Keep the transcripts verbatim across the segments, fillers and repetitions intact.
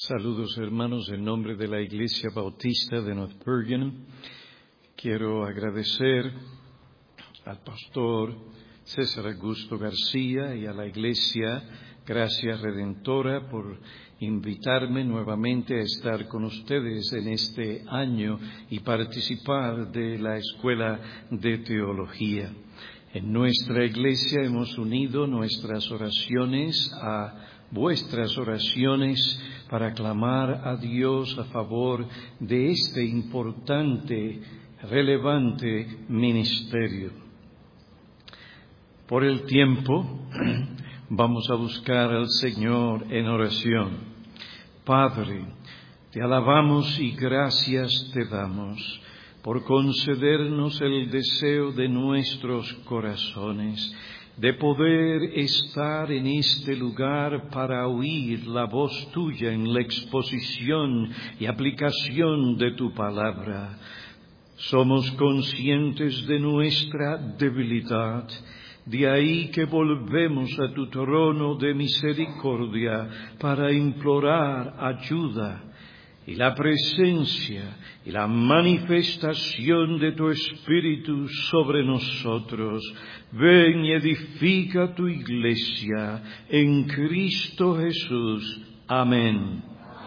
Saludos, hermanos, en nombre de la Iglesia Bautista de North Bergen. Quiero agradecer al pastor César Augusto García y a la Iglesia Gracia Redentora por invitarme nuevamente a estar con ustedes en este año y participar de la Escuela de Teología. En nuestra Iglesia hemos unido nuestras oraciones a vuestras oraciones para clamar a Dios a favor de este importante, relevante ministerio. Por el tiempo, vamos a buscar al Señor en oración. Padre, te alabamos y gracias te damos por concedernos el deseo de nuestros corazones, de poder estar en este lugar para oír la voz tuya en la exposición y aplicación de tu palabra. Somos conscientes de nuestra debilidad, de ahí que volvemos a tu trono de misericordia para implorar ayuda y la presencia y la manifestación de tu Espíritu sobre nosotros. Ven y edifica tu iglesia en Cristo Jesús. Amén.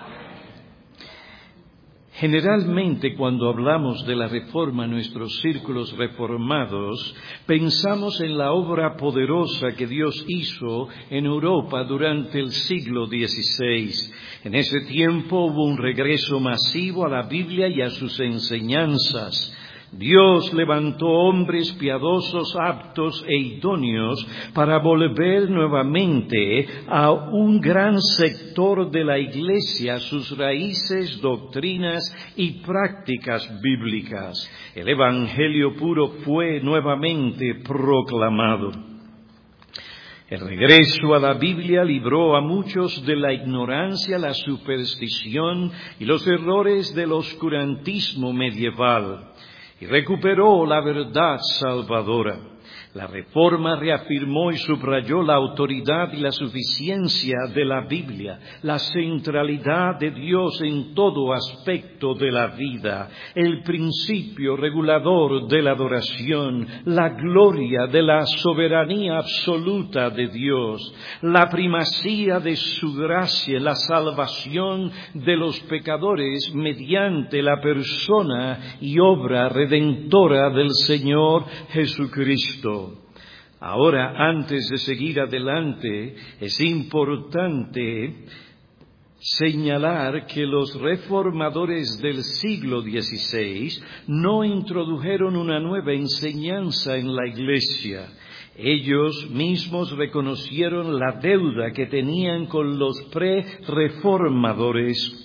Generalmente, cuando hablamos de la reforma en nuestros círculos reformados, pensamos en la obra poderosa que Dios hizo en Europa durante el siglo dieciséis. En ese tiempo hubo un regreso masivo a la Biblia y a sus enseñanzas. Dios levantó hombres piadosos, aptos e idóneos para volver nuevamente a un gran sector de la Iglesia sus raíces, doctrinas y prácticas bíblicas. El Evangelio puro fue nuevamente proclamado. El regreso a la Biblia libró a muchos de la ignorancia, la superstición y los errores del oscurantismo medieval, y recuperó la verdad salvadora. La Reforma reafirmó y subrayó la autoridad y la suficiencia de la Biblia, la centralidad de Dios en todo aspecto de la vida, el principio regulador de la adoración, la gloria de la soberanía absoluta de Dios, la primacía de su gracia, la salvación de los pecadores mediante la persona y obra redentora del Señor Jesucristo. Ahora, antes de seguir adelante, es importante señalar que los reformadores del siglo dieciséis no introdujeron una nueva enseñanza en la Iglesia. Ellos mismos reconocieron la deuda que tenían con los pre-reformadores,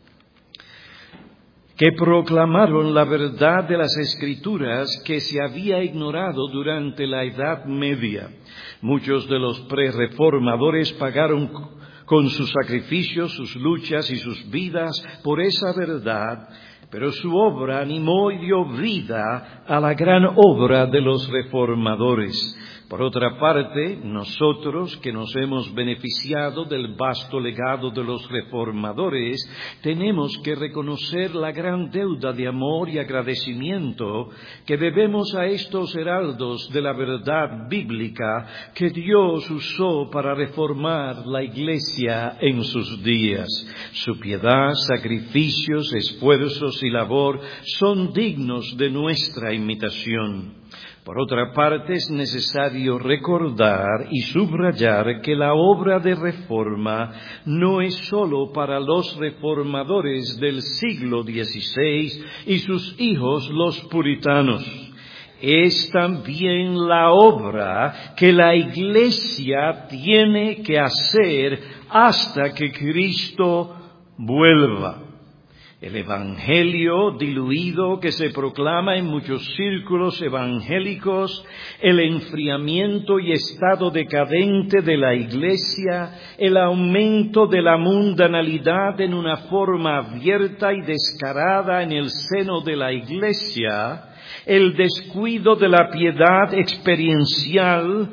que proclamaron la verdad de las Escrituras que se había ignorado durante la Edad Media. Muchos de los pre-reformadores pagaron con sus sacrificios, sus luchas y sus vidas por esa verdad, pero su obra animó y dio vida a la gran obra de los reformadores. Por otra parte, nosotros que nos hemos beneficiado del vasto legado de los reformadores, tenemos que reconocer la gran deuda de amor y agradecimiento que debemos a estos heraldos de la verdad bíblica que Dios usó para reformar la Iglesia en sus días. Su piedad, sacrificios, esfuerzos y labor son dignos de nuestra imitación. Por otra parte, es necesario recordar y subrayar que la obra de reforma no es sólo para los reformadores del siglo dieciséis y sus hijos los puritanos. Es también la obra que la Iglesia tiene que hacer hasta que Cristo vuelva. El Evangelio diluido que se proclama en muchos círculos evangélicos, el enfriamiento y estado decadente de la Iglesia, el aumento de la mundanalidad en una forma abierta y descarada en el seno de la Iglesia, el descuido de la piedad experiencial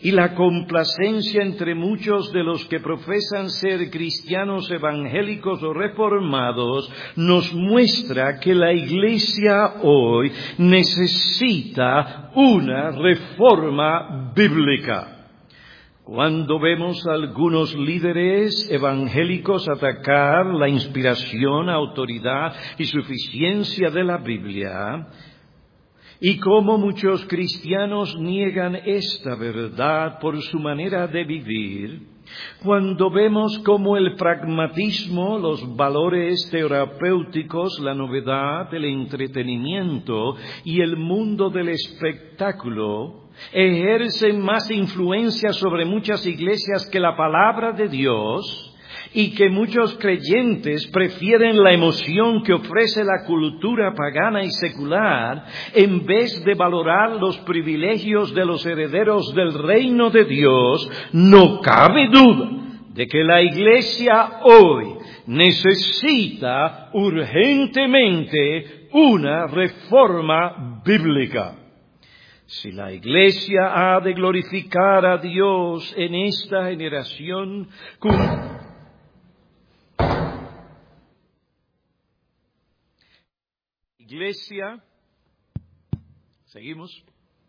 y la complacencia entre muchos de los que profesan ser cristianos evangélicos o reformados nos muestra que la Iglesia hoy necesita una reforma bíblica. Cuando vemos a algunos líderes evangélicos atacar la inspiración, autoridad y suficiencia de la Biblia, y cómo muchos cristianos niegan esta verdad por su manera de vivir, cuando vemos cómo el pragmatismo, los valores terapéuticos, la novedad, el entretenimiento y el mundo del espectáculo ejercen más influencia sobre muchas iglesias que la palabra de Dios, y que muchos creyentes prefieren la emoción que ofrece la cultura pagana y secular en vez de valorar los privilegios de los herederos del reino de Dios, no cabe duda de que la Iglesia hoy necesita urgentemente una reforma bíblica. Si la Iglesia ha de glorificar a Dios en esta generación, Iglesia, seguimos.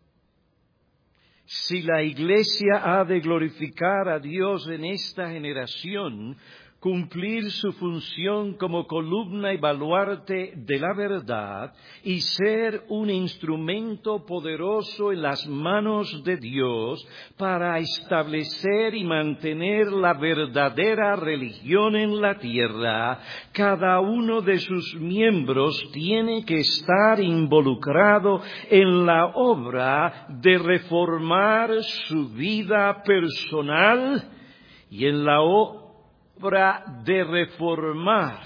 Si la Iglesia ha de glorificar a Dios en esta generación, cumplir su función como columna y baluarte de la verdad y ser un instrumento poderoso en las manos de Dios para establecer y mantener la verdadera religión en la tierra, cada uno de sus miembros tiene que estar involucrado en la obra de reformar su vida personal y en la obra de reformar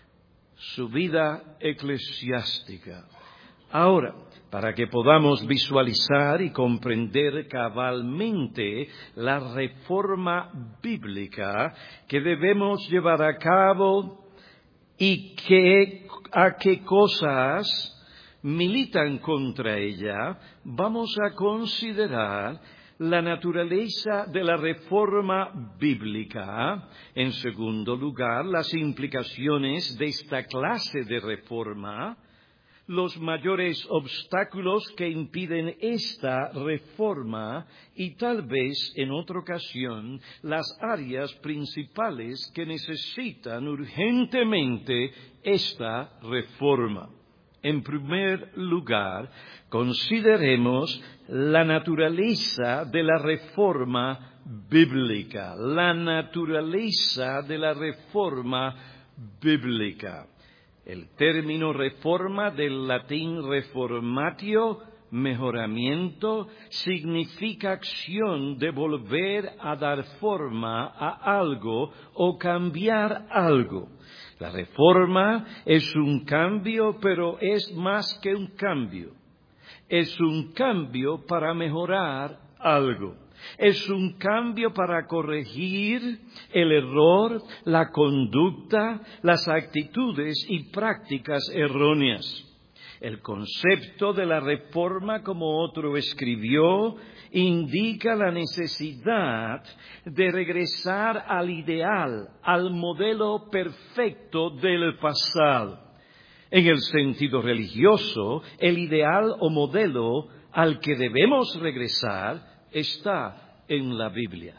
su vida eclesiástica. Ahora, para que podamos visualizar y comprender cabalmente la reforma bíblica que debemos llevar a cabo y que, a qué cosas militan contra ella, vamos a considerar la naturaleza de la reforma bíblica. En segundo lugar, las implicaciones de esta clase de reforma, los mayores obstáculos que impiden esta reforma y tal vez en otra ocasión las áreas principales que necesitan urgentemente esta reforma. En primer lugar, consideremos la naturaleza de la reforma bíblica, la naturaleza de la reforma bíblica. El término reforma, del latín reformatio, mejoramiento, significa acción de volver a dar forma a algo o cambiar algo. La reforma es un cambio, pero es más que un cambio. Es un cambio para mejorar algo. Es un cambio para corregir el error, la conducta, las actitudes y prácticas erróneas. El concepto de la reforma, como otro escribió, indica la necesidad de regresar al ideal, al modelo perfecto del pasado. En el sentido religioso, el ideal o modelo al que debemos regresar está en la Biblia.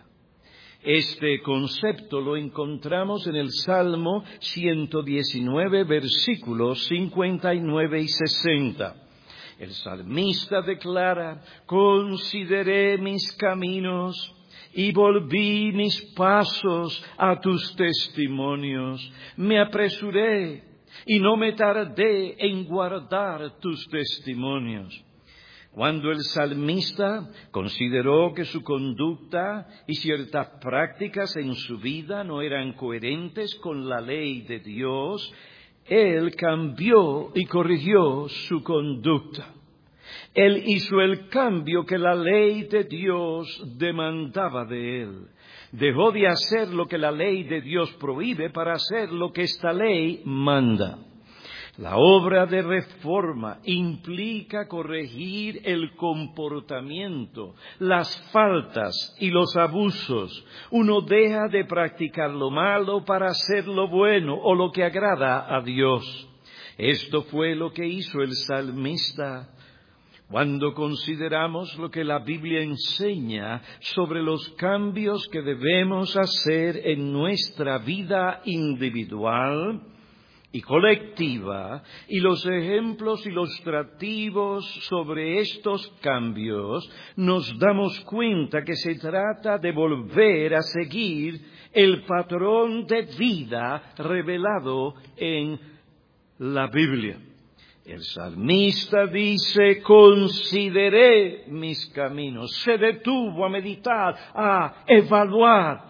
Este concepto lo encontramos en el Salmo ciento diecinueve, versículos cincuenta y nueve y sesenta. El salmista declara: consideré mis caminos y volví mis pasos a tus testimonios. Me apresuré y no me tardé en guardar tus testimonios. Cuando el salmista consideró que su conducta y ciertas prácticas en su vida no eran coherentes con la ley de Dios, él cambió y corrigió su conducta. Él hizo el cambio que la ley de Dios demandaba de él. Dejó de hacer lo que la ley de Dios prohíbe para hacer lo que esta ley manda. La obra de reforma implica corregir el comportamiento, las faltas y los abusos. Uno deja de practicar lo malo para hacer lo bueno o lo que agrada a Dios. Esto fue lo que hizo el salmista. Cuando consideramos lo que la Biblia enseña sobre los cambios que debemos hacer en nuestra vida individual y colectiva, y los ejemplos ilustrativos sobre estos cambios, nos damos cuenta que se trata de volver a seguir el patrón de vida revelado en la Biblia. El salmista dice: consideré mis caminos, se detuvo a meditar, a evaluar.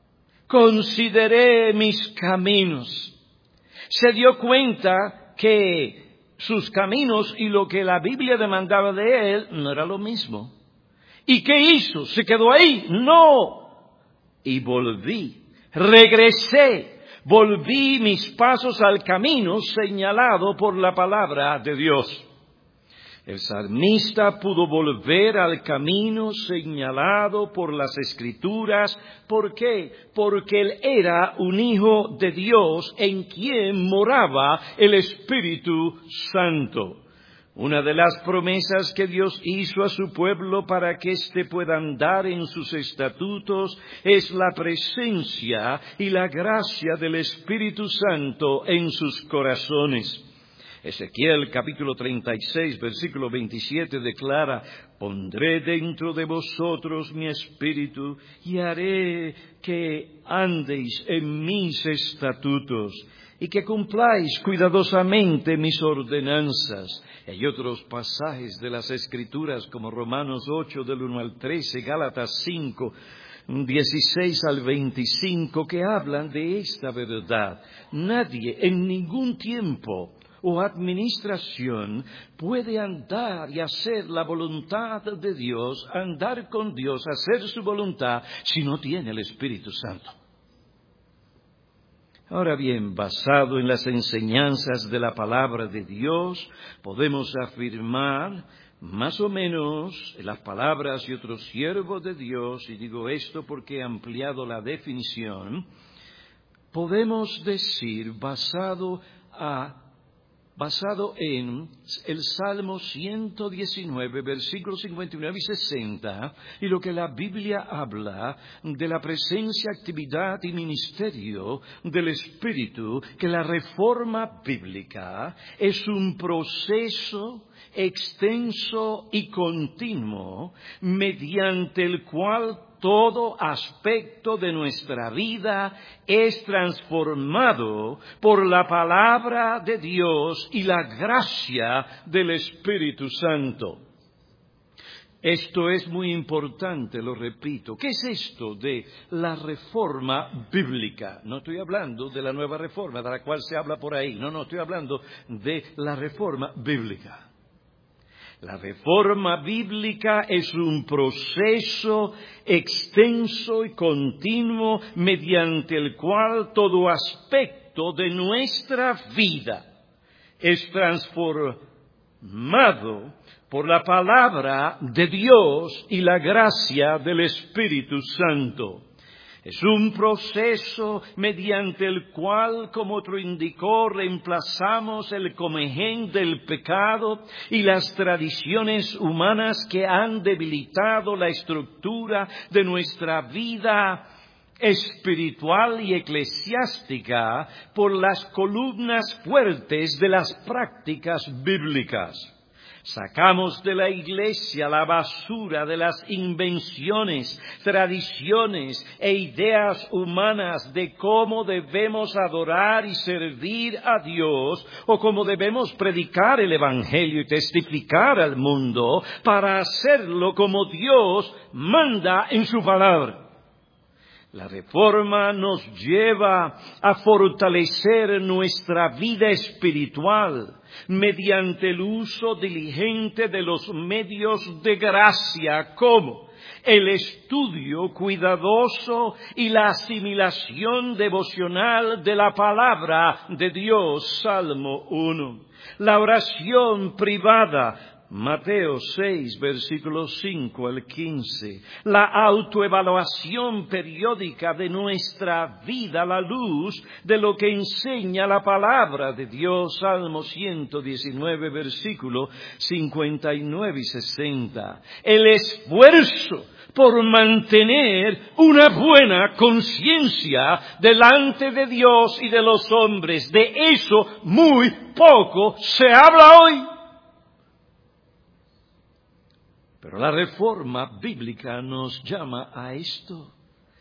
Consideré mis caminos. Se dio cuenta que sus caminos y lo que la Biblia demandaba de él no era lo mismo. ¿Y qué hizo? ¿Se quedó ahí? No. Y volví, regresé, volví mis pasos al camino señalado por la palabra de Dios. El salmista pudo volver al camino señalado por las Escrituras. ¿Por qué? Porque él era un hijo de Dios en quien moraba el Espíritu Santo. Una de las promesas que Dios hizo a su pueblo para que éste pueda andar en sus estatutos es la presencia y la gracia del Espíritu Santo en sus corazones. Ezequiel capítulo treinta y seis, versículo veintisiete declara: pondré dentro de vosotros mi espíritu y haré que andéis en mis estatutos y que cumpláis cuidadosamente mis ordenanzas. Hay otros pasajes de las Escrituras como Romanos ocho del uno al trece, Gálatas cinco, dieciséis al veinticinco, que hablan de esta verdad. Nadie en ningún tiempo o administración puede andar y hacer la voluntad de Dios, andar con Dios, hacer su voluntad, si no tiene el Espíritu Santo. Ahora bien, basado en las enseñanzas de la palabra de Dios, podemos afirmar, más o menos, en las palabras de otro siervo de Dios, y digo esto porque he ampliado la definición, podemos decir, basado a basado en el Salmo ciento diecinueve, versículos cincuenta y nueve y sesenta, y lo que la Biblia habla de la presencia, actividad y ministerio del Espíritu, que la reforma bíblica es un proceso extenso y continuo mediante el cual todo aspecto de nuestra vida es transformado por la palabra de Dios y la gracia del Espíritu Santo. Esto es muy importante, lo repito. ¿Qué es esto de la reforma bíblica? No estoy hablando de la nueva reforma de la cual se habla por ahí. No, no, estoy hablando de la reforma bíblica. La reforma bíblica es un proceso extenso y continuo mediante el cual todo aspecto de nuestra vida es transformado por la palabra de Dios y la gracia del Espíritu Santo. Es un proceso mediante el cual, como otro indicó, reemplazamos el comején del pecado y las tradiciones humanas que han debilitado la estructura de nuestra vida espiritual y eclesiástica por las columnas fuertes de las prácticas bíblicas. Sacamos de la iglesia la basura de las invenciones, tradiciones e ideas humanas de cómo debemos adorar y servir a Dios o cómo debemos predicar el Evangelio y testificar al mundo para hacerlo como Dios manda en su palabra. La reforma nos lleva a fortalecer nuestra vida espiritual mediante el uso diligente de los medios de gracia, como el estudio cuidadoso y la asimilación devocional de la palabra de Dios, Salmo uno. La oración privada, Mateo seis, versículos cinco al quince. La autoevaluación periódica de nuestra vida a la luz de lo que enseña la palabra de Dios, Salmo ciento diecinueve, versículos cincuenta y nueve y sesenta. El esfuerzo por mantener una buena conciencia delante de Dios y de los hombres. De eso muy poco se habla hoy. Pero la reforma bíblica nos llama a esto.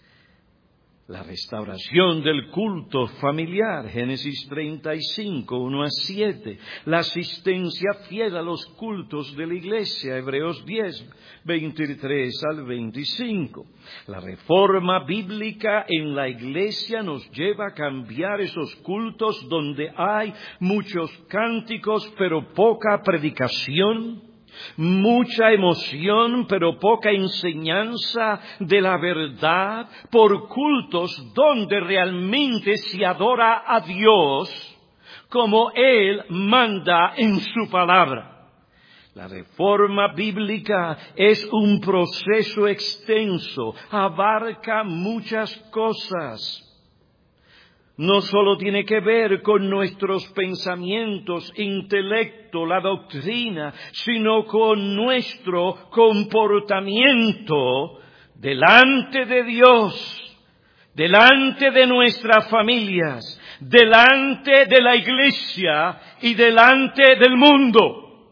La restauración del culto familiar, Génesis treinta y cinco, uno a siete. La asistencia fiel a los cultos de la iglesia, Hebreos diez, veintitrés al veinticinco. La reforma bíblica en la iglesia nos lleva a cambiar esos cultos donde hay muchos cánticos pero poca predicación, mucha emoción, pero poca enseñanza de la verdad, por cultos donde realmente se adora a Dios como Él manda en su palabra. La reforma bíblica es un proceso extenso, abarca muchas cosas. No solo tiene que ver con nuestros pensamientos, intelecto, la doctrina, sino con nuestro comportamiento delante de Dios, delante de nuestras familias, delante de la iglesia y delante del mundo.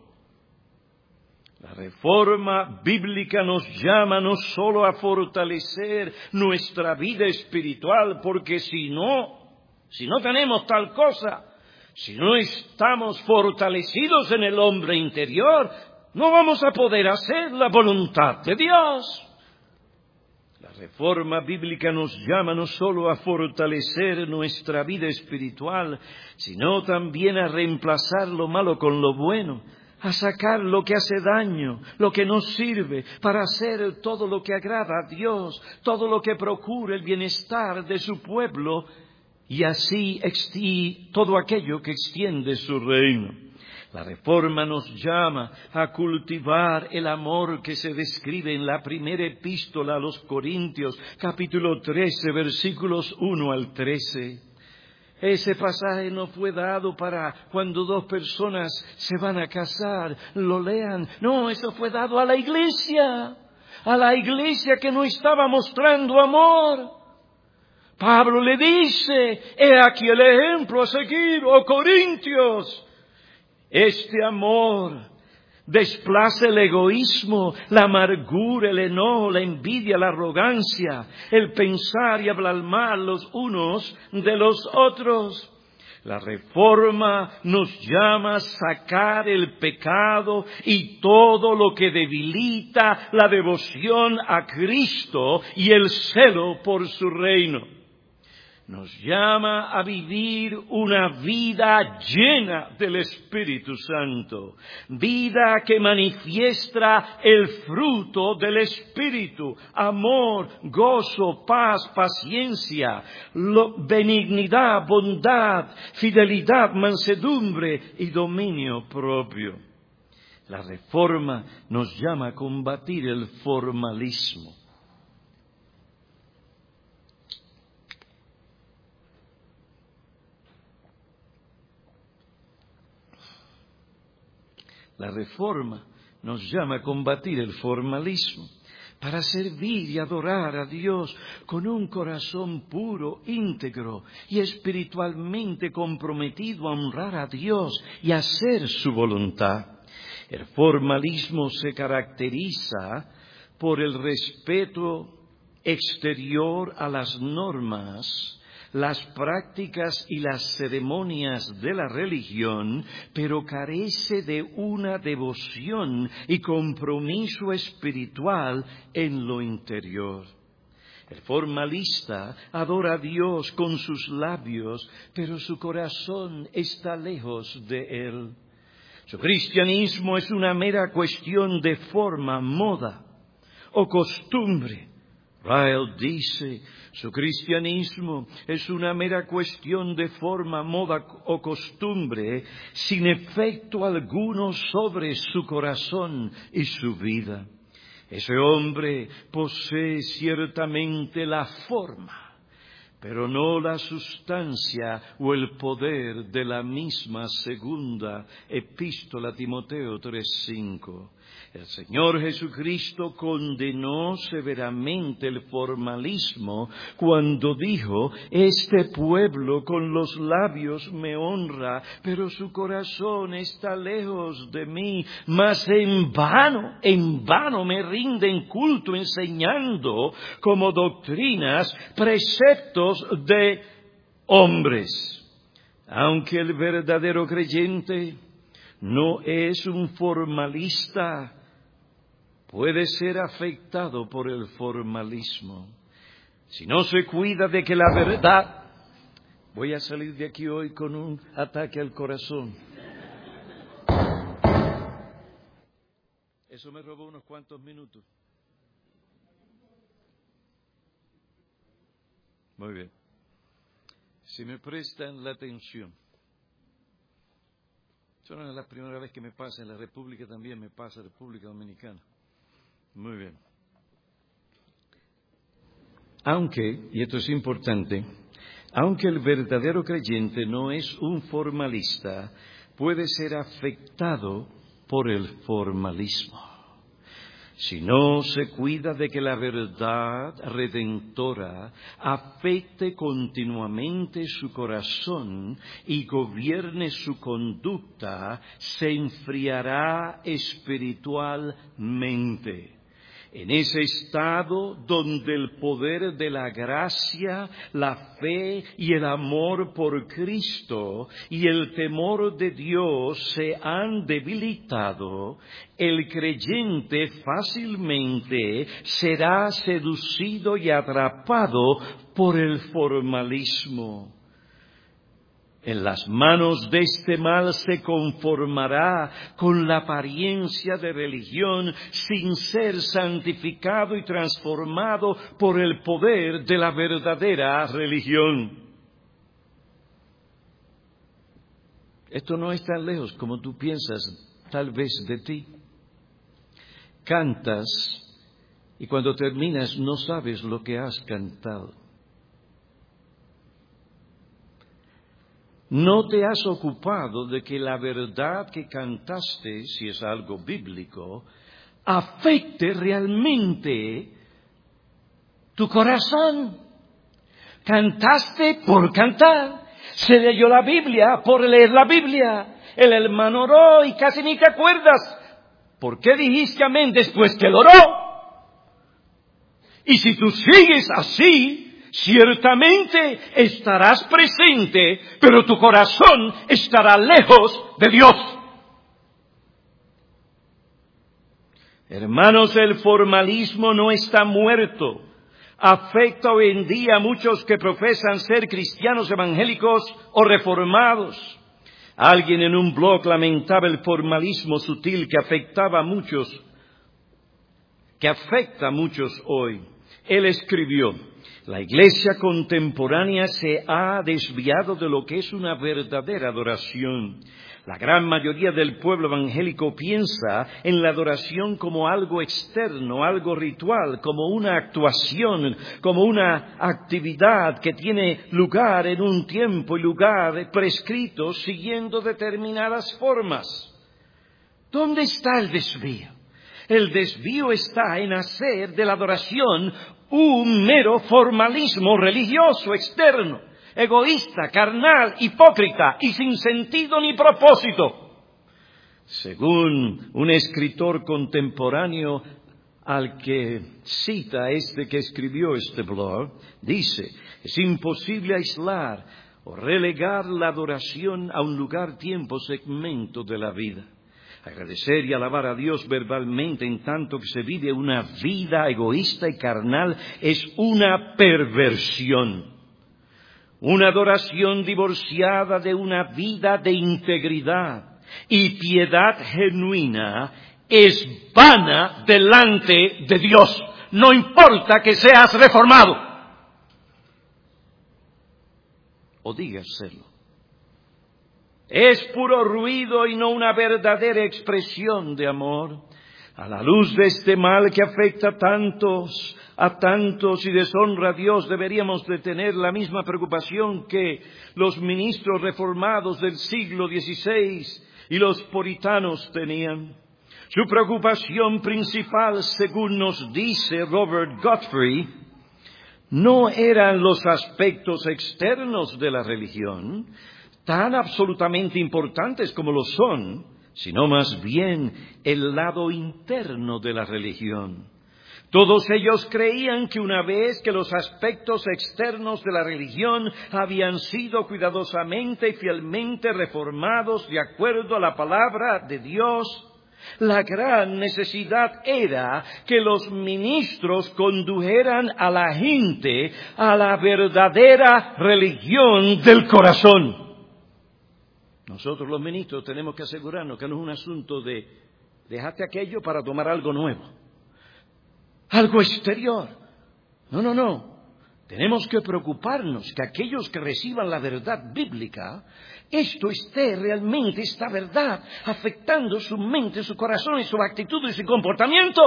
La reforma bíblica nos llama no solo a fortalecer nuestra vida espiritual, porque si no, Si no tenemos tal cosa, si no estamos fortalecidos en el hombre interior, no vamos a poder hacer la voluntad de Dios. La reforma bíblica nos llama no solo a fortalecer nuestra vida espiritual, sino también a reemplazar lo malo con lo bueno, a sacar lo que hace daño, lo que no sirve, para hacer todo lo que agrada a Dios, todo lo que procura el bienestar de su pueblo, y así y todo aquello que extiende su reino. La reforma nos llama a cultivar el amor que se describe en la primera epístola a los Corintios, capítulo trece, versículos uno al trece. Ese pasaje no fue dado para cuando dos personas se van a casar, lo lean. No, eso fue dado a la iglesia, a la iglesia que no estaba mostrando amor. Pablo le dice, he aquí el ejemplo a seguir, oh Corintios. Este amor desplaza el egoísmo, la amargura, el enojo, la envidia, la arrogancia, el pensar y hablar mal los unos de los otros. La reforma nos llama a sacar el pecado y todo lo que debilita la devoción a Cristo y el celo por su reino. Nos llama a vivir una vida llena del Espíritu Santo, vida que manifiesta el fruto del Espíritu, amor, gozo, paz, paciencia, benignidad, bondad, fidelidad, mansedumbre y dominio propio. La reforma nos llama a combatir el formalismo. La reforma nos llama a combatir el formalismo para servir y adorar a Dios con un corazón puro, íntegro y espiritualmente comprometido a honrar a Dios y a hacer su voluntad. El formalismo se caracteriza por el respeto exterior a las normas, las prácticas y las ceremonias de la religión, pero carece de una devoción y compromiso espiritual en lo interior. El formalista adora a Dios con sus labios, pero su corazón está lejos de Él. Su cristianismo es una mera cuestión de forma, moda, o costumbre. Ryle dice, su cristianismo es una mera cuestión de forma, moda o costumbre, sin efecto alguno sobre su corazón y su vida. Ese hombre posee ciertamente la forma, pero no la sustancia o el poder de la misma segunda epístola a Timoteo tres cinco. El Señor Jesucristo condenó severamente el formalismo cuando dijo, este pueblo con los labios me honra, pero su corazón está lejos de mí, mas en vano, en vano me rinden culto enseñando como doctrinas preceptos de hombres. Aunque el verdadero creyente no es un formalista, puede ser afectado por el formalismo. Si no se cuida de que la verdad... Voy a salir de aquí hoy con un ataque al corazón. Eso me robó unos cuantos minutos. Muy bien. Si me prestan la atención. Eso no es la primera vez que me pasa, en la República también me pasa, República Dominicana. Muy bien. Aunque, y esto es importante, aunque el verdadero creyente no es un formalista, puede ser afectado por el formalismo. Si no se cuida de que la verdad redentora afecte continuamente su corazón y gobierne su conducta, se enfriará espiritualmente. En ese estado donde el poder de la gracia, la fe y el amor por Cristo y el temor de Dios se han debilitado, el creyente fácilmente será seducido y atrapado por el formalismo. En las manos de este mal se conformará con la apariencia de religión sin ser santificado y transformado por el poder de la verdadera religión. Esto no es tan lejos como tú piensas, tal vez, de ti. Cantas y cuando terminas no sabes lo que has cantado. No te has ocupado de que la verdad que cantaste, si es algo bíblico, afecte realmente tu corazón. Cantaste por cantar. Se leyó la Biblia por leer la Biblia. El hermano oró y casi ni te acuerdas. ¿Por qué dijiste amén después que él oró? Y si tú sigues así, ciertamente estarás presente, pero tu corazón estará lejos de Dios. Hermanos, el formalismo no está muerto. Afecta hoy en día a muchos que profesan ser cristianos evangélicos o reformados. Alguien en un blog lamentaba el formalismo sutil que afectaba a muchos, que afecta a muchos hoy. Él escribió: la iglesia contemporánea se ha desviado de lo que es una verdadera adoración. La gran mayoría del pueblo evangélico piensa en la adoración como algo externo, algo ritual, como una actuación, como una actividad que tiene lugar en un tiempo y lugar prescrito siguiendo determinadas formas. ¿Dónde está el desvío? El desvío está en hacer de la adoración un mero formalismo religioso externo, egoísta, carnal, hipócrita y sin sentido ni propósito. Según un escritor contemporáneo al que cita este que escribió este blog, dice: es imposible aislar o relegar la adoración a un lugar, tiempo, segmento de la vida. Agradecer y alabar a Dios verbalmente en tanto que se vive una vida egoísta y carnal es una perversión. Una adoración divorciada de una vida de integridad y piedad genuina es vana delante de Dios. No importa que seas reformado. O dígaselo. Es puro ruido y no una verdadera expresión de amor. A la luz de este mal que afecta a tantos, a tantos y deshonra a Dios, deberíamos de tener la misma preocupación que los ministros reformados del siglo dieciséis y los puritanos tenían. Su preocupación principal, según nos dice Robert Godfrey, no eran los aspectos externos de la religión, tan absolutamente importantes como lo son, sino más bien el lado interno de la religión. Todos ellos creían que una vez que los aspectos externos de la religión habían sido cuidadosamente y fielmente reformados de acuerdo a la palabra de Dios, la gran necesidad era que los ministros condujeran a la gente a la verdadera religión del corazón. Nosotros los ministros tenemos que asegurarnos que no es un asunto de déjate aquello para tomar algo nuevo, algo exterior. No, no, no. Tenemos que preocuparnos que aquellos que reciban la verdad bíblica, esto esté realmente, esta verdad, afectando su mente, su corazón y su actitud y su comportamiento.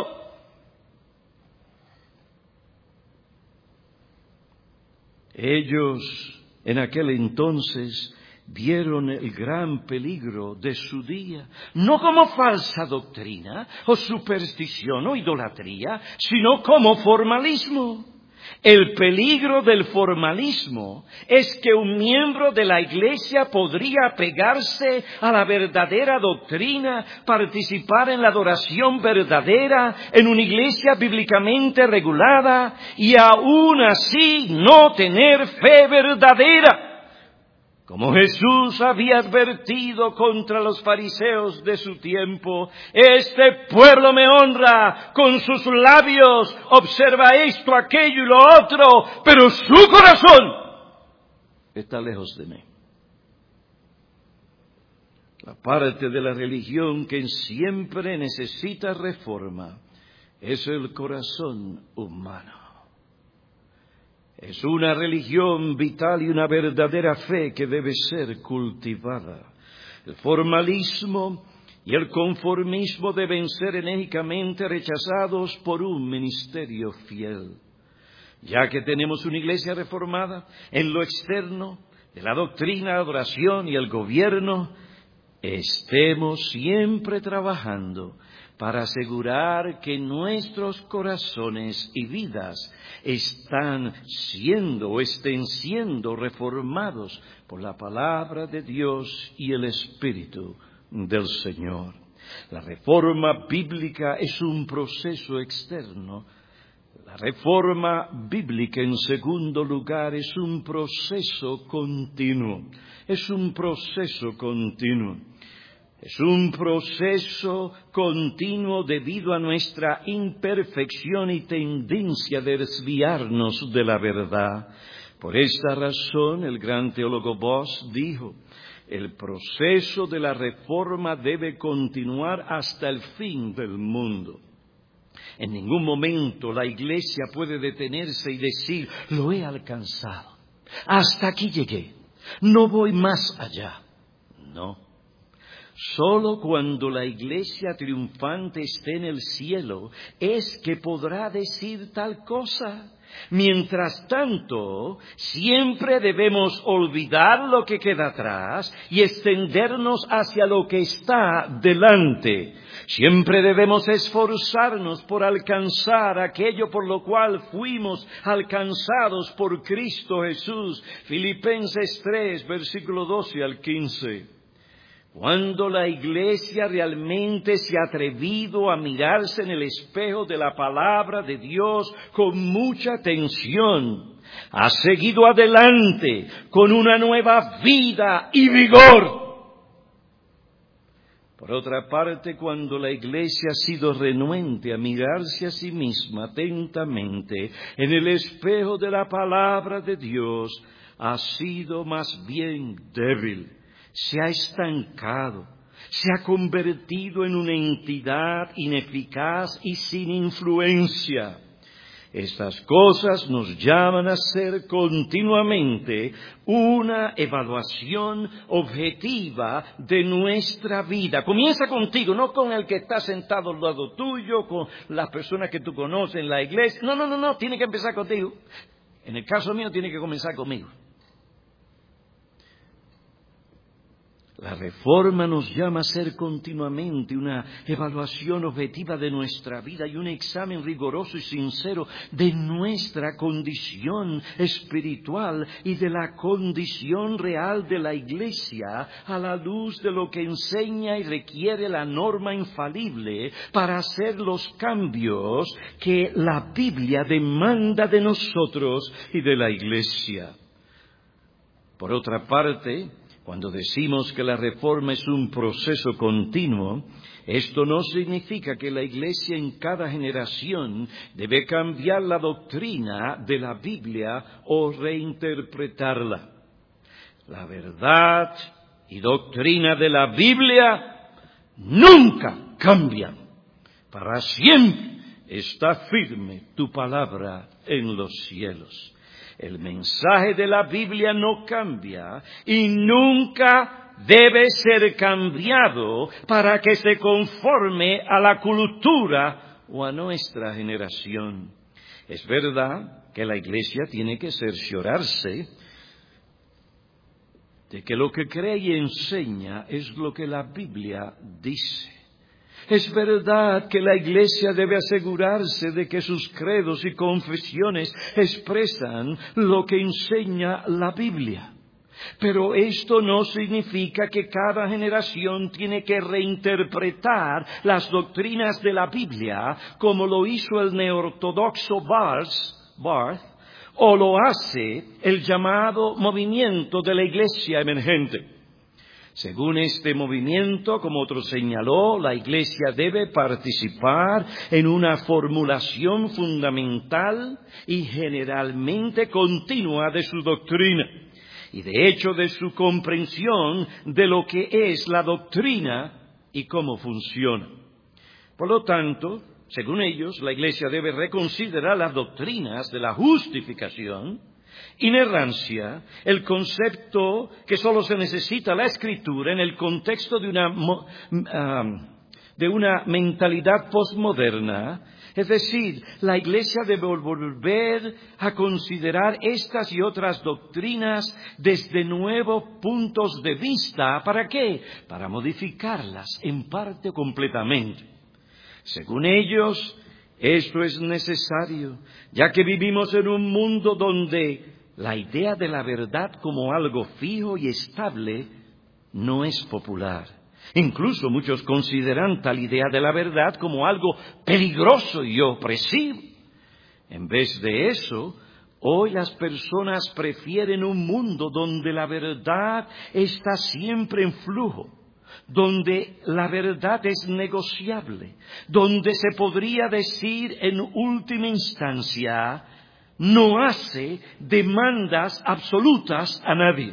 Ellos, en aquel entonces, vieron el gran peligro de su día, no como falsa doctrina, o superstición, o idolatría, sino como formalismo. El peligro del formalismo es que un miembro de la Iglesia podría apegarse a la verdadera doctrina, participar en la adoración verdadera, en una iglesia bíblicamente regulada, y aún así no tener fe verdadera. Como Jesús había advertido contra los fariseos de su tiempo, este pueblo me honra con sus labios, observa esto, aquello y lo otro, pero su corazón está lejos de mí. La parte de la religión que siempre necesita reforma es el corazón humano. Es una religión vital y una verdadera fe que debe ser cultivada. El formalismo y el conformismo deben ser enérgicamente rechazados por un ministerio fiel. Ya que tenemos una iglesia reformada, en lo externo, de la doctrina, adoración y el gobierno, estemos siempre trabajando para asegurar que nuestros corazones y vidas están siendo o estén siendo reformados por la palabra de Dios y el Espíritu del Señor. La reforma bíblica es un proceso externo. La reforma bíblica, en segundo lugar, es un proceso continuo. Es un proceso continuo. Es un proceso continuo debido a nuestra imperfección y tendencia a desviarnos de la verdad. Por esta razón, el gran teólogo Voss dijo, el proceso de la reforma debe continuar hasta el fin del mundo. En ningún momento la Iglesia puede detenerse y decir, lo he alcanzado, hasta aquí llegué, no voy más allá. No. Solo cuando la Iglesia triunfante esté en el cielo es que podrá decir tal cosa. Mientras tanto, siempre debemos olvidar lo que queda atrás y extendernos hacia lo que está delante. Siempre debemos esforzarnos por alcanzar aquello por lo cual fuimos alcanzados por Cristo Jesús. Filipenses tres, versículo doce al quince. Cuando la Iglesia realmente se ha atrevido a mirarse en el espejo de la palabra de Dios con mucha atención, ha seguido adelante con una nueva vida y vigor. Por otra parte, cuando la Iglesia ha sido renuente a mirarse a sí misma atentamente en el espejo de la palabra de Dios, ha sido más bien débil. Se ha estancado, se ha convertido en una entidad ineficaz y sin influencia. Estas cosas nos llaman a hacer continuamente una evaluación objetiva de nuestra vida. Comienza contigo, no con el que está sentado al lado tuyo, con las personas que tú conoces en la iglesia. No, no, no, no, tiene que empezar contigo. En el caso mío tiene que comenzar conmigo. La Reforma nos llama a hacer continuamente una evaluación objetiva de nuestra vida y un examen riguroso y sincero de nuestra condición espiritual y de la condición real de la Iglesia a la luz de lo que enseña y requiere la norma infalible para hacer los cambios que la Biblia demanda de nosotros y de la Iglesia. Por otra parte, cuando decimos que la reforma es un proceso continuo, esto no significa que la Iglesia en cada generación debe cambiar la doctrina de la Biblia o reinterpretarla. La verdad y doctrina de la Biblia nunca cambian. Para siempre está firme tu palabra en los cielos. El mensaje de la Biblia no cambia y nunca debe ser cambiado para que se conforme a la cultura o a nuestra generación. Es verdad que la Iglesia tiene que cerciorarse de que lo que cree y enseña es lo que la Biblia dice. Es verdad que la Iglesia debe asegurarse de que sus credos y confesiones expresan lo que enseña la Biblia. Pero esto no significa que cada generación tiene que reinterpretar las doctrinas de la Biblia como lo hizo el neortodoxo Barth o lo hace el llamado movimiento de la Iglesia emergente. Según este movimiento, como otro señaló, la Iglesia debe participar en una formulación fundamental y generalmente continua de su doctrina, y de hecho de su comprensión de lo que es la doctrina y cómo funciona. Por lo tanto, según ellos, la Iglesia debe reconsiderar las doctrinas de la justificación, inerrancia, el concepto que solo se necesita la Escritura en el contexto de una, um, de una mentalidad postmoderna. Es decir, la Iglesia debe volver a considerar estas y otras doctrinas desde nuevos puntos de vista. ¿Para qué? Para modificarlas en parte o completamente. Según ellos, esto es necesario, ya que vivimos en un mundo donde la idea de la verdad como algo fijo y estable no es popular. Incluso muchos consideran tal idea de la verdad como algo peligroso y opresivo. En vez de eso, hoy las personas prefieren un mundo donde la verdad está siempre en flujo, donde la verdad es negociable, donde se podría decir en última instancia, no hace demandas absolutas a nadie.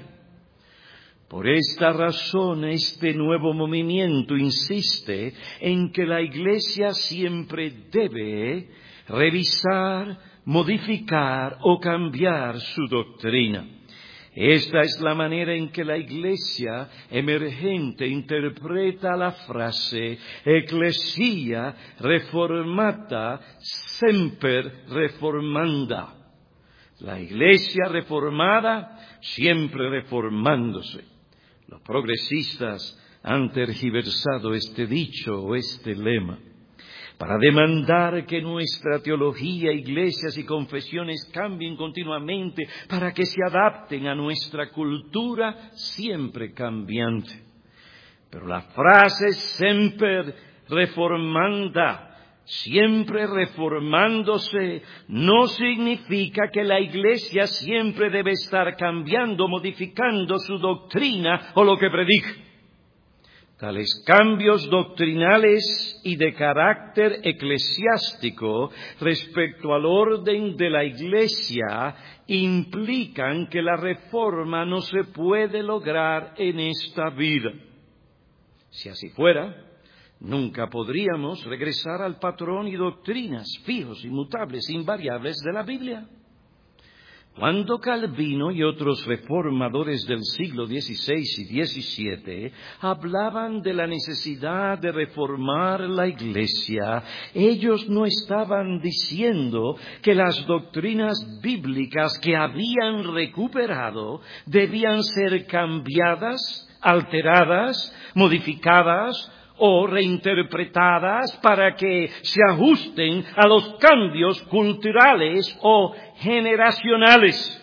Por esta razón, este nuevo movimiento insiste en que la Iglesia siempre debe revisar, modificar o cambiar su doctrina. Esta es la manera en que la Iglesia emergente interpreta la frase Ecclesia reformata semper reformanda. La Iglesia reformada siempre reformándose. Los progresistas han tergiversado este dicho o este lema para demandar que nuestra teología, iglesias y confesiones cambien continuamente para que se adapten a nuestra cultura siempre cambiante. Pero la frase semper reformanda, siempre reformándose, no significa que la Iglesia siempre debe estar cambiando, modificando su doctrina o lo que predica. Tales cambios doctrinales y de carácter eclesiástico respecto al orden de la Iglesia implican que la reforma no se puede lograr en esta vida. Si así fuera, nunca podríamos regresar al patrón y doctrinas fijos, inmutables, invariables de la Biblia. Cuando Calvino y otros reformadores del siglo dieciséis y diecisiete hablaban de la necesidad de reformar la Iglesia, ellos no estaban diciendo que las doctrinas bíblicas que habían recuperado debían ser cambiadas, alteradas, modificadas o reinterpretadas para que se ajusten a los cambios culturales o generacionales.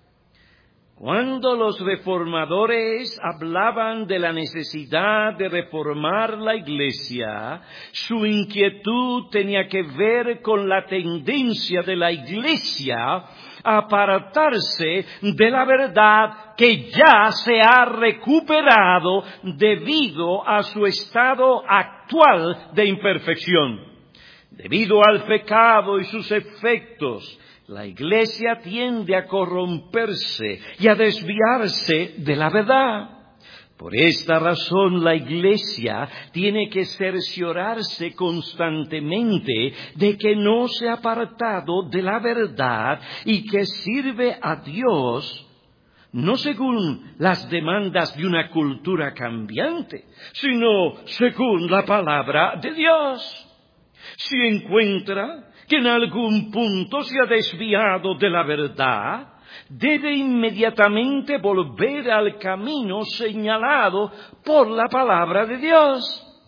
Cuando los reformadores hablaban de la necesidad de reformar la Iglesia, su inquietud tenía que ver con la tendencia de la Iglesia a apartarse de la verdad que ya se ha recuperado debido a su estado actual de imperfección. Debido al pecado y sus efectos, la Iglesia tiende a corromperse y a desviarse de la verdad. Por esta razón, la Iglesia tiene que cerciorarse constantemente de que no se ha apartado de la verdad y que sirve a Dios no según las demandas de una cultura cambiante, sino según la palabra de Dios. Si encuentra que en algún punto se ha desviado de la verdad, debe inmediatamente volver al camino señalado por la palabra de Dios.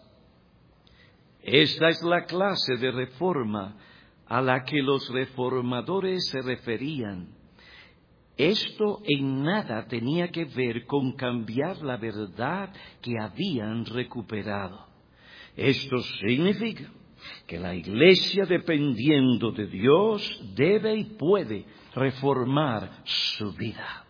Esta es la clase de reforma a la que los reformadores se referían. Esto en nada tenía que ver con cambiar la verdad que habían recuperado. Esto significa que la Iglesia, dependiendo de Dios, debe y puede reformar su vida.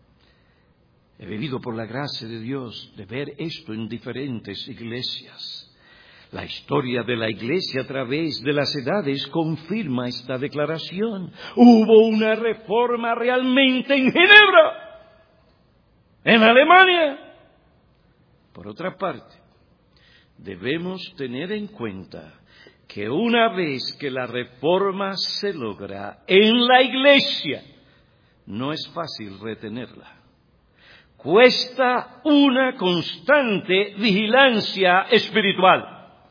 He vivido por la gracia de Dios de ver esto en diferentes iglesias. La historia de la Iglesia a través de las edades confirma esta declaración. Hubo una reforma realmente en Ginebra, en Alemania. Por otra parte, debemos tener en cuenta que una vez que la reforma se logra en la Iglesia, no es fácil retenerla. Cuesta una constante vigilancia espiritual.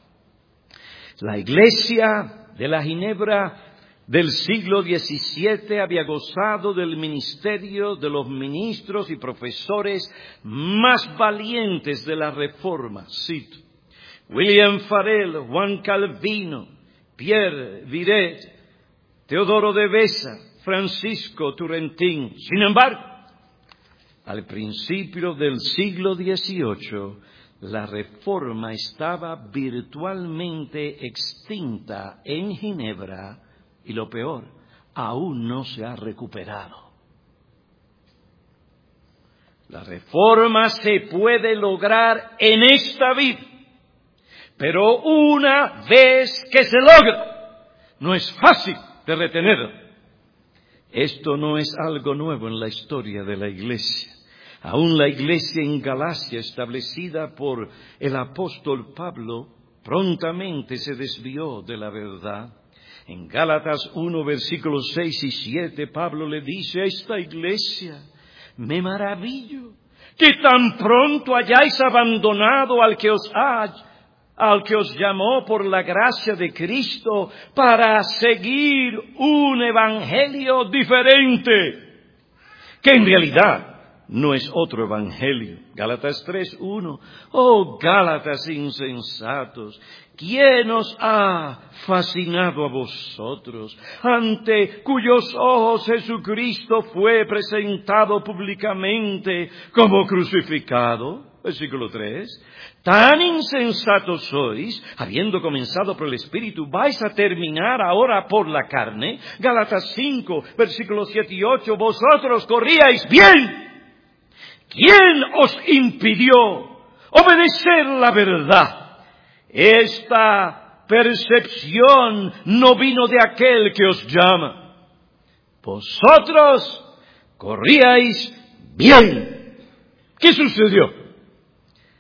La Iglesia de la Ginebra del siglo diecisiete había gozado del ministerio de los ministros y profesores más valientes de la Reforma. Cito: William Farel, Juan Calvino, Pierre Viret, Teodoro de Beza, Francisco Turretín. Sin embargo, al principio del siglo dieciocho, la Reforma estaba virtualmente extinta en Ginebra y, lo peor, aún no se ha recuperado. La Reforma se puede lograr en esta vida, pero una vez que se logra, no es fácil de retenerla. Esto no es algo nuevo en la historia de la Iglesia. Aún la Iglesia en Galacia, establecida por el apóstol Pablo, prontamente se desvió de la verdad. En Gálatas uno, versículos seis y siete, Pablo le dice a esta iglesia: me maravillo que tan pronto hayáis abandonado al que os ha, al que os llamó por la gracia de Cristo para seguir un evangelio diferente, que en realidad no es otro evangelio. Gálatas tres uno. Oh, Gálatas insensatos, ¿quién os ha fascinado a vosotros, ante cuyos ojos Jesucristo fue presentado públicamente como crucificado? Versículo tres. Tan insensatos sois, habiendo comenzado por el Espíritu, vais a terminar ahora por la carne. Gálatas cinco, versículos siete y ocho. Vosotros corríais bien. ¿Quién os impidió obedecer la verdad? Esta percepción no vino de aquel que os llama. Vosotros corríais bien. ¿Qué sucedió?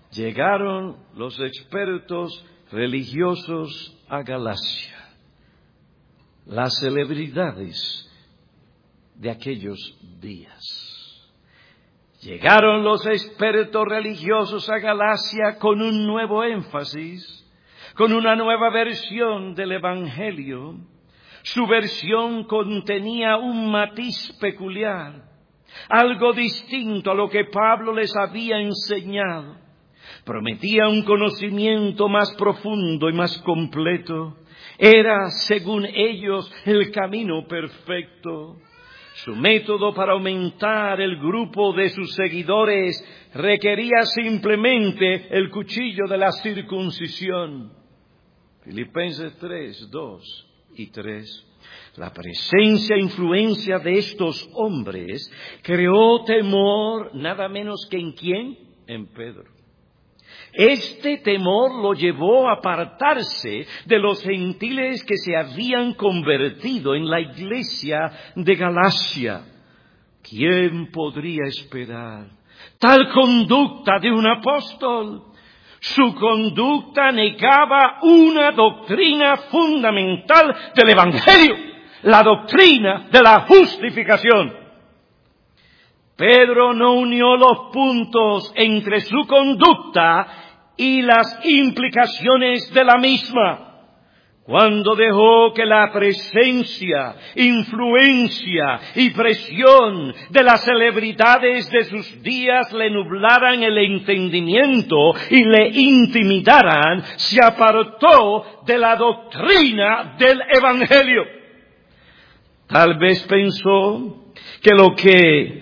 llegaron los expertos religiosos a Galacia, las celebridades de aquellos días. Llegaron los expertos religiosos a Galacia con un nuevo énfasis, con una nueva versión del Evangelio. Su versión contenía un matiz peculiar, algo distinto a lo que Pablo les había enseñado. Prometía un conocimiento más profundo y más completo. Era, según ellos, el camino perfecto. Su método para aumentar el grupo de sus seguidores requería simplemente el cuchillo de la circuncisión. Filipenses tres, dos y tres. La presencia e influencia de estos hombres creó temor nada menos que en ¿quién? En Pedro. Este temor lo llevó a apartarse de los gentiles que se habían convertido en la iglesia de Galacia. ¿Quién podría esperar tal conducta de un apóstol? Su conducta negaba una doctrina fundamental del Evangelio, la doctrina de la justificación. Pedro no unió los puntos entre su conducta y las implicaciones de la misma, cuando dejó que la presencia, influencia y presión de las celebridades de sus días le nublaran el entendimiento y le intimidaran, se apartó de la doctrina del Evangelio. Tal vez pensó que lo que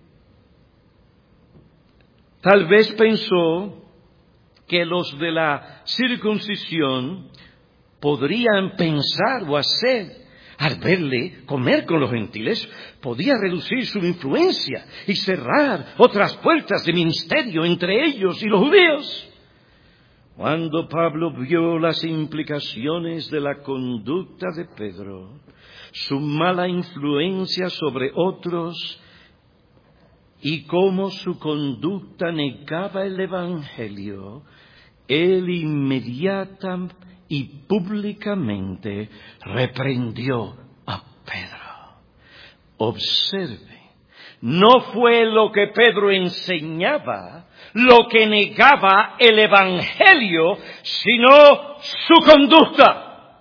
Tal vez pensó que los de la circuncisión podrían pensar o hacer, al verle comer con los gentiles, podía reducir su influencia y cerrar otras puertas de ministerio entre ellos y los judíos. Cuando Pablo vio las implicaciones de la conducta de Pedro, su mala influencia sobre otros, y cómo su conducta negaba el Evangelio, él inmediata y públicamente reprendió a Pedro. Observe, no fue lo que Pedro enseñaba lo que negaba el Evangelio, sino su conducta,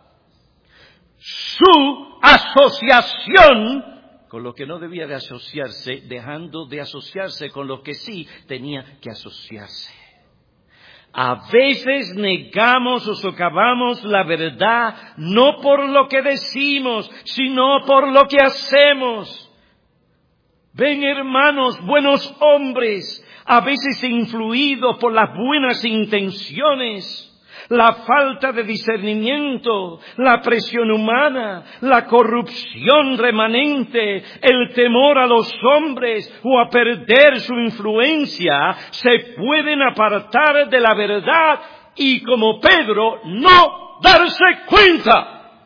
su asociación con lo que no debía de asociarse, dejando de asociarse con lo que sí tenía que asociarse. A veces negamos o socavamos la verdad no por lo que decimos, sino por lo que hacemos. Ven, hermanos, buenos hombres, a veces influidos por las buenas intenciones, la falta de discernimiento, la presión humana, la corrupción remanente, el temor a los hombres o a perder su influencia, se pueden apartar de la verdad y, como Pedro, no darse cuenta.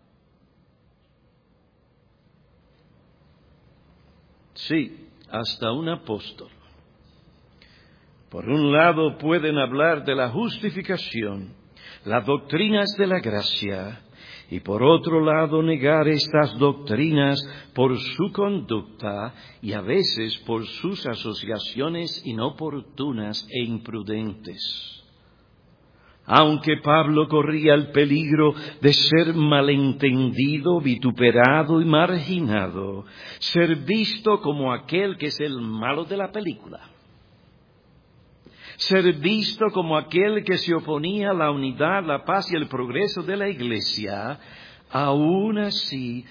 Sí, hasta un apóstol. Por un lado pueden hablar de la justificación, las doctrinas de la gracia, y por otro lado negar estas doctrinas por su conducta y a veces por sus asociaciones inoportunas e imprudentes. Aunque Pablo corría el peligro de ser malentendido, vituperado y marginado, ser visto como aquel que es el malo de la película, ser visto como aquel que se oponía a la unidad, la paz y el progreso de la iglesia, aún así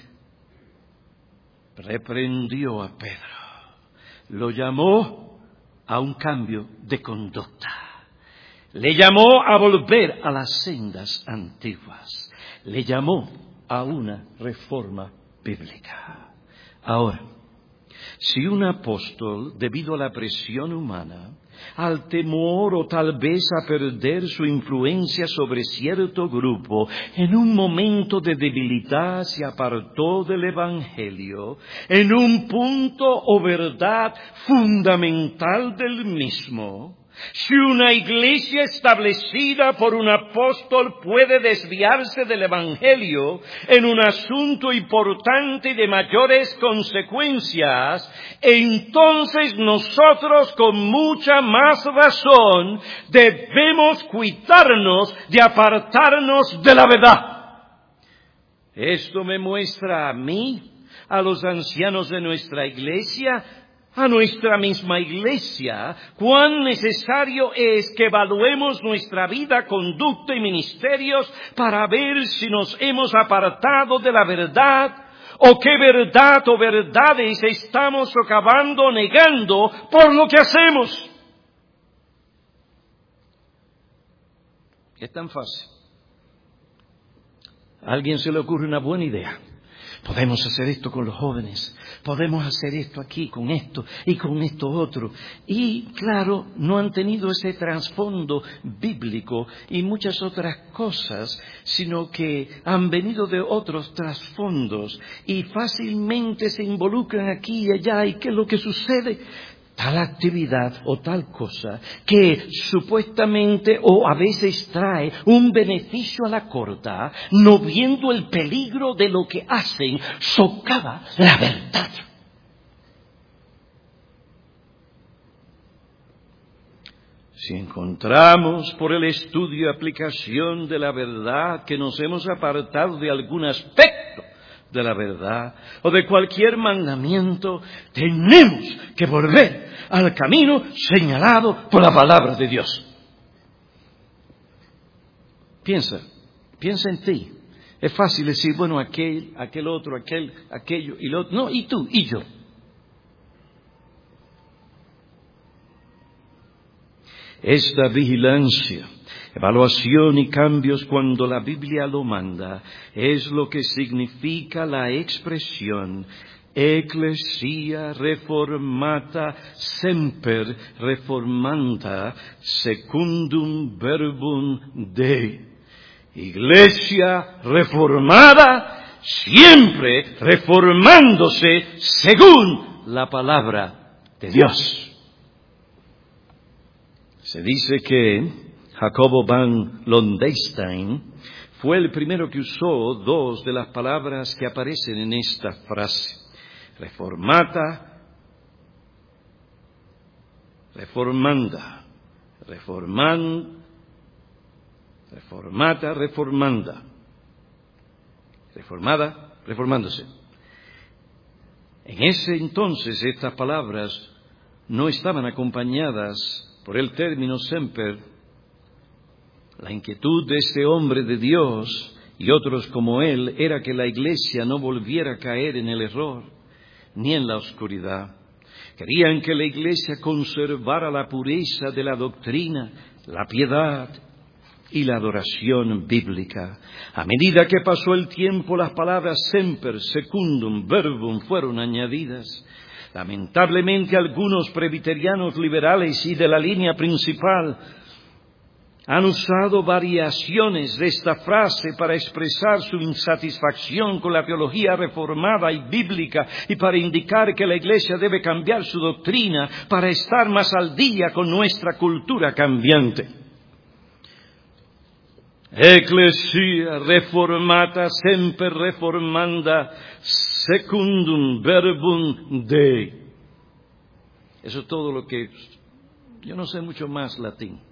reprendió a Pedro, lo llamó a un cambio de conducta, le llamó a volver a las sendas antiguas, le llamó a una reforma bíblica. Ahora, si un apóstol, debido a la presión humana, al temor o tal vez a perder su influencia sobre cierto grupo, en un momento de debilidad se apartó del Evangelio, en un punto o verdad fundamental del mismo, Si una iglesia establecida por un apóstol puede desviarse del Evangelio en un asunto importante y de mayores consecuencias, entonces nosotros con mucha más razón debemos cuidarnos de apartarnos de la verdad. Esto me muestra a mí, a los ancianos de nuestra iglesia, a nuestra misma iglesia, cuán necesario es que evaluemos nuestra vida, conducta y ministerios para ver si nos hemos apartado de la verdad o qué verdad o verdades estamos acabando negando por lo que hacemos. Es tan fácil. A alguien se le ocurre una buena idea. Podemos hacer esto con los jóvenes, podemos hacer esto aquí, con esto y con esto otro. Y claro, no han tenido ese trasfondo bíblico y muchas otras cosas, sino que han venido de otros trasfondos y fácilmente se involucran aquí y allá. ¿Y qué es lo que sucede? Tal actividad o tal cosa que supuestamente o a veces trae un beneficio a la corta, no viendo el peligro de lo que hacen, socava la verdad. Si encontramos por el estudio y aplicación de la verdad que nos hemos apartado de algún aspecto de la verdad o de cualquier mandamiento, tenemos que volver al camino señalado por la palabra de Dios. Piensa, piensa en ti. Es fácil decir, bueno, aquel, aquel otro, aquel, aquello y lo otro. No, y tú, y yo. Esta vigilancia, evaluación y cambios cuando la Biblia lo manda, es lo que significa la expresión Ecclesia reformata semper reformanda secundum verbum Dei. Iglesia reformada, siempre reformándose según la palabra de Dios. Se dice que Jacobo van Londestein fue el primero que usó dos de las palabras que aparecen en esta frase. Reformata, reformanda, reforman, reformata, reformanda, reformada, reformándose. En ese entonces estas palabras no estaban acompañadas por el término semper. La inquietud de este hombre de Dios y otros como él era que la iglesia no volviera a caer en el error ni en la oscuridad. Querían que la iglesia conservara la pureza de la doctrina, la piedad y la adoración bíblica. A medida que pasó el tiempo, las palabras semper, secundum, verbum fueron añadidas. Lamentablemente, algunos presbiterianos liberales y de la línea principal han usado variaciones de esta frase para expresar su insatisfacción con la teología reformada y bíblica y para indicar que la Iglesia debe cambiar su doctrina para estar más al día con nuestra cultura cambiante. Ecclesia reformata semper reformanda secundum verbum Dei. Eso es todo lo que... Yo no sé mucho más latín.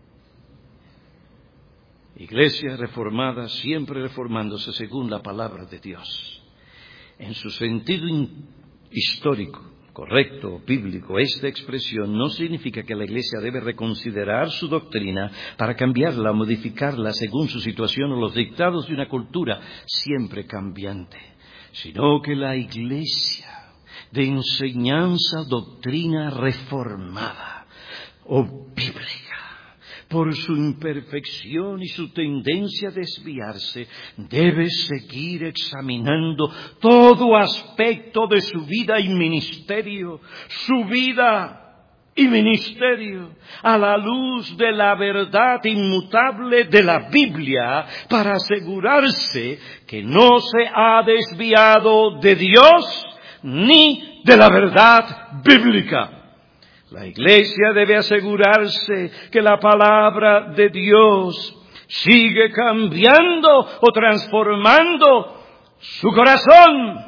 Iglesia reformada, siempre reformándose según la palabra de Dios. En su sentido histórico, correcto, bíblico, esta expresión no significa que la Iglesia debe reconsiderar su doctrina para cambiarla o modificarla según su situación o los dictados de una cultura siempre cambiante, sino que la Iglesia de enseñanza, doctrina reformada o bíblica, por su imperfección y su tendencia a desviarse, debe seguir examinando todo aspecto de su vida y ministerio, su vida y ministerio, a la luz de la verdad inmutable de la Biblia, para asegurarse que no se ha desviado de Dios ni de la verdad bíblica. La Iglesia debe asegurarse que la palabra de Dios sigue cambiando o transformando su corazón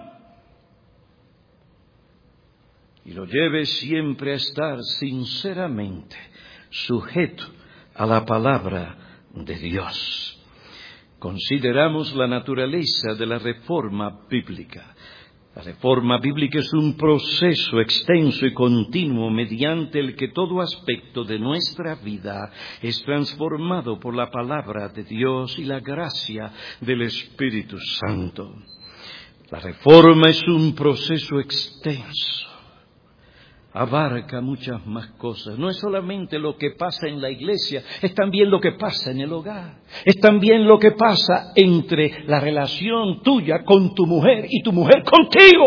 y lo lleve siempre a estar sinceramente sujeto a la palabra de Dios. Consideramos la naturaleza de la reforma bíblica. La reforma bíblica es un proceso extenso y continuo mediante el que todo aspecto de nuestra vida es transformado por la palabra de Dios y la gracia del Espíritu Santo. La reforma es un proceso extenso. Abarca muchas más cosas. No es solamente lo que pasa en la iglesia, es también lo que pasa en el hogar. Es también lo que pasa entre la relación tuya con tu mujer y tu mujer contigo.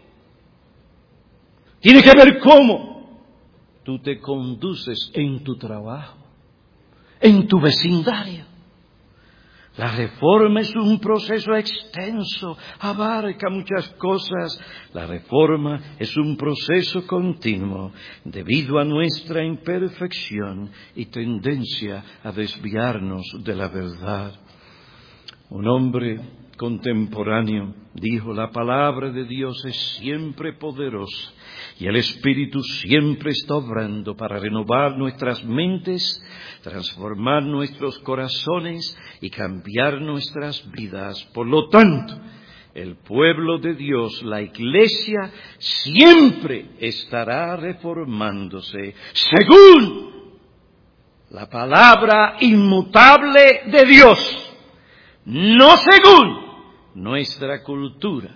Tiene que ver cómo tú te conduces en tu trabajo, en tu vecindario. La reforma es un proceso extenso, abarca muchas cosas. La reforma es un proceso continuo debido a nuestra imperfección y tendencia a desviarnos de la verdad. Un hombre contemporáneo dijo: la palabra de Dios es siempre poderosa y el Espíritu siempre está obrando para renovar nuestras mentes, transformar nuestros corazones y cambiar nuestras vidas. Por lo tanto, el pueblo de Dios, la Iglesia, siempre estará reformándose según la palabra inmutable de Dios, no según nuestra cultura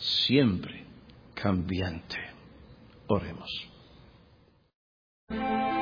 siempre cambiante. Oremos.